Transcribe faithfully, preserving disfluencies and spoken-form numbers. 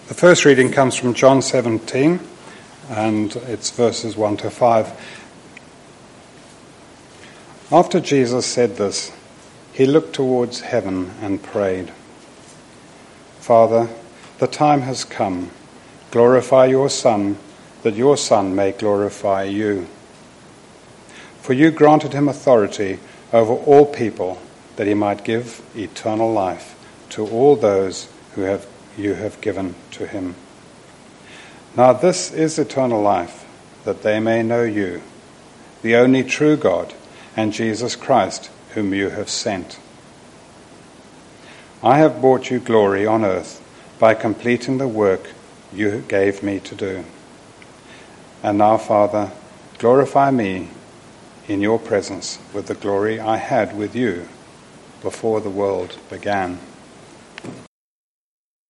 The first reading comes from John seventeen, and it's verses one to five. After Jesus said this, he looked towards heaven and prayed, "Father, the time has come. Glorify your Son, that your Son may glorify you. For you granted him authority over all people, that he might give eternal life to all those who have you have given to him. Now this is eternal life, that they may know you, the only true God, and Jesus Christ, whom you have sent. I have brought you glory on earth by completing the work you gave me to do. And now, Father, glorify me in your presence with the glory I had with you before the world began."